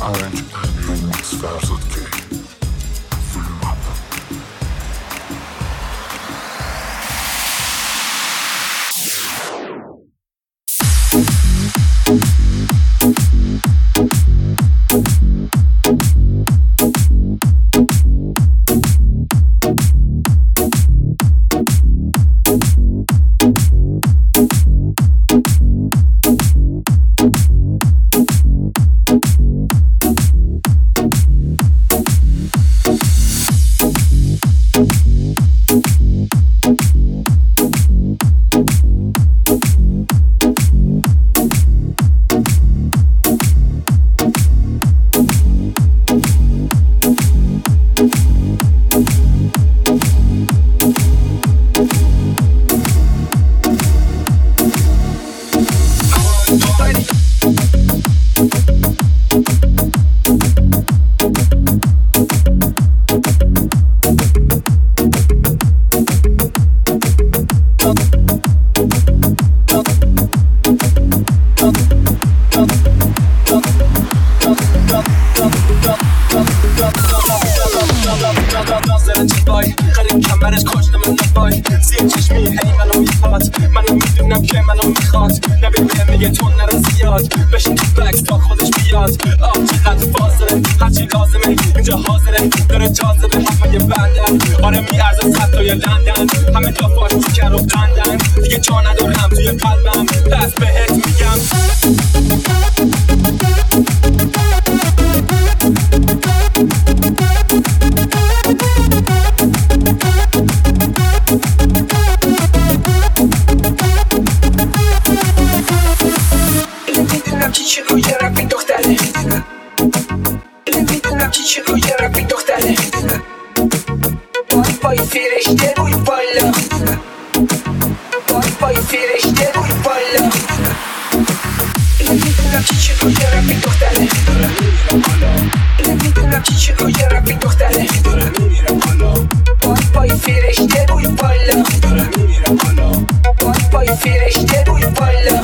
Orange Remix Versat K Filmata. خرید کمرش کاشته من نبای زیر چشمی هی منو میخواد منو میدونم که منو میخواد نبیده میگه تو نرو زیاد بشین تو بکس تا خودش بیاد چقدر فاصله هرچی لازمه اینجا حاضره داره جاذبه همه بندن آره میارزه صد توی لندن همه دافاش تیکر و قندن دیگه جا ندارم توی قلبم پس بهت میگم نمیدونم چی روی رفی دختره نمیدونم چی روی رفی دختره پای فرشته روی بالا پای فرشته روی بالا نمیدونم چی روی رفی دختره نمیدونم چی روی رفی دختره پای فرشته روی بالا پای فرشته روی بالا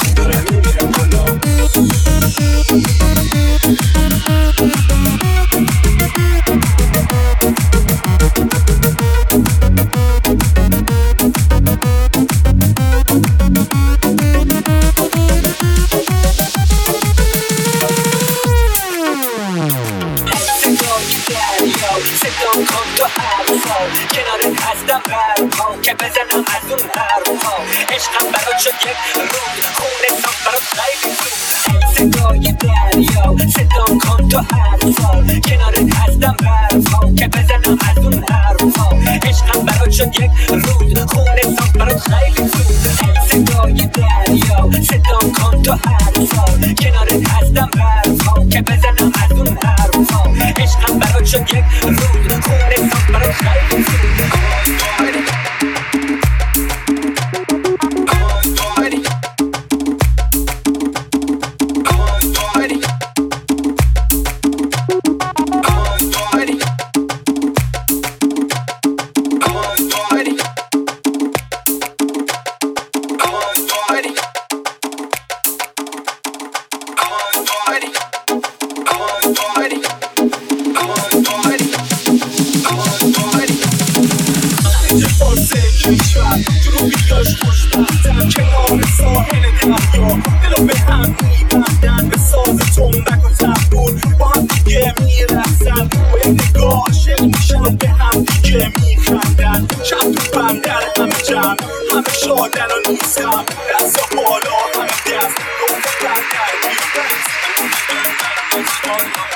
صدام کن تو حرفا کنارت هستم برپا که بزنم از اون حرفا عشقم برات شد یک رود خونه سام برات خیلی زود صدای دریا صدام کن تو حرفا کنارت هستم برپا که بزنم از اون حرفا عشقم برات شد یک رود خونه سام برات خیلی زود صدای دریا صدام کن تو حرفا کنارت هستم برپا که بزنم از اون حرفا عشقم برات شد یک رود خونه سام برات خیلی زود جنوبی داشت خوشبختم کنار ساحل دریا دلو به هم میبندن به ساز تنبک و تنبور با هم دیگه میرقصن با یک نگاه عاشق میشن و به هم دیگه میخندن شب تو بندر همه جمع همه شادن و نیستم دست بالا همه دست دو بندر میبند